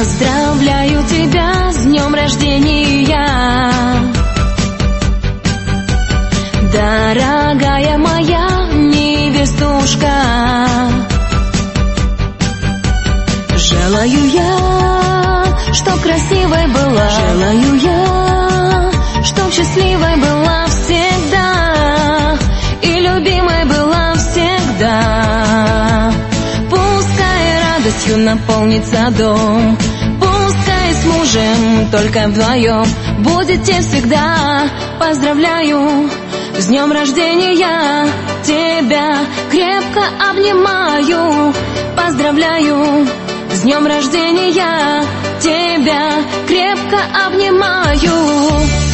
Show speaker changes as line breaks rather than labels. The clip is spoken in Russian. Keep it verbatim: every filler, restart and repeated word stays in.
Поздравляю тебя с днем рождения, дорогая моя невестушка. Желаю я, чтоб красивой была, желаю я, чтоб счастливой была всегда и любимой была всегда. Пускай радостью наполнится дом, пускай с мужем только вдвоем будете всегда. Поздравляю с днем рождения, тебя крепко обнимаю. Поздравляю с днем рождения, тебя крепко обнимаю.